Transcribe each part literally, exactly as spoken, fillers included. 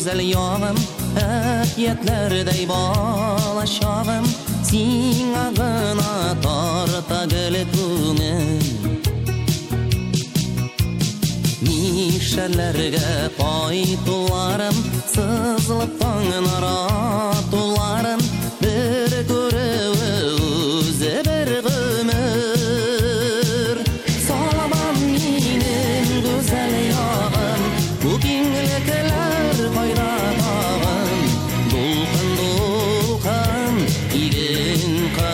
güzel yağım, Әкиятлердей бала шағым, Син ағына тарта гүл күңіл. Нишәләргә кайтуларым, Сызылып таңын аратуларым, Бер күреуі үзе бер гөмір. Саламам минем güzel yağım, Bu киңлекләр кайда тагын, Дулкын дулкын иген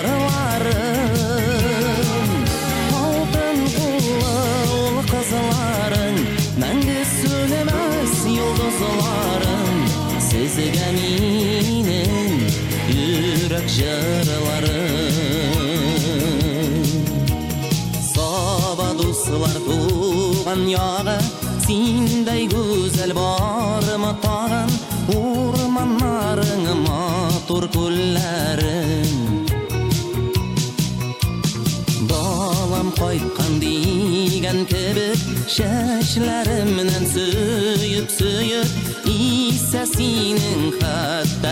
кырларым. Алтын куллы ул кызларың, Мәңге сөнемәс йолдызларым, Сезгә минем йөрәк җырларым. Саба дуслар туган ягы, Синдәй güzel бармы тагын, Урманнарың матур күлләрең. Балам кайткан дигән кебек, Чәчләремнән сөеп-сөеп, Исә синең хәтта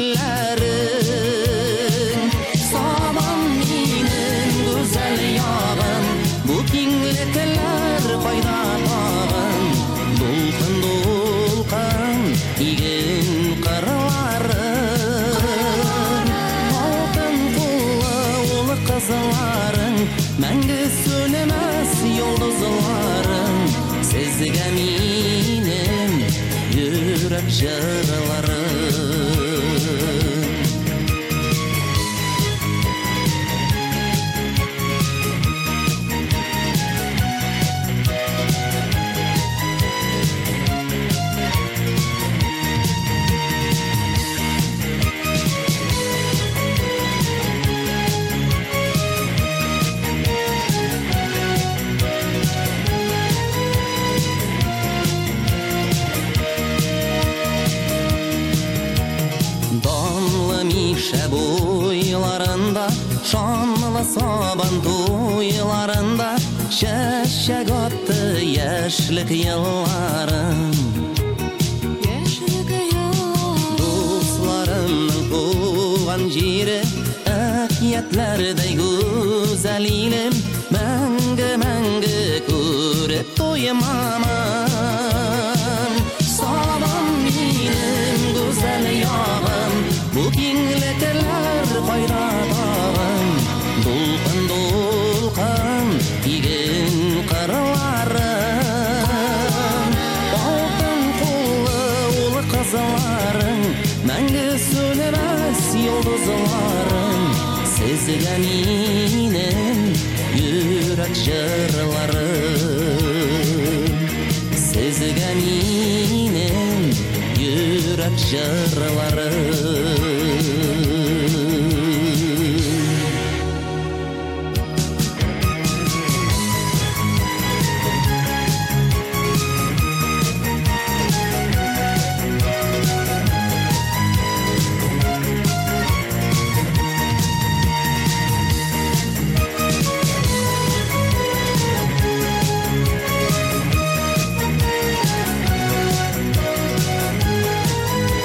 җилләрең. Сабам минем güzel ягым, Бу киңлекләр кайда тагын, Дулкын-дулкын иген кырларым. Алтын куллы ул кызларың, Мәңге сөнемәс йолдызларың, Сезгә минем йөрәк җырларым. Миша буйларында, шанлы сабан туйларында, Чәчәк атты яшьлек елларым. Дусларымның туган җире, Әкиятләрдәй güzel илем, Мәңге-мәңге күреп туймамын. Сабам минем güzel ягым, Bu киңлекләр кайда тагын, Дулкын-дулкын иген кырларым. Алтын куллы ул кызларың, Мәңге сөнемәс йолдызларың, Сезгә минем йөрәк җырларым. Сезгә минем йөрәк җырларым.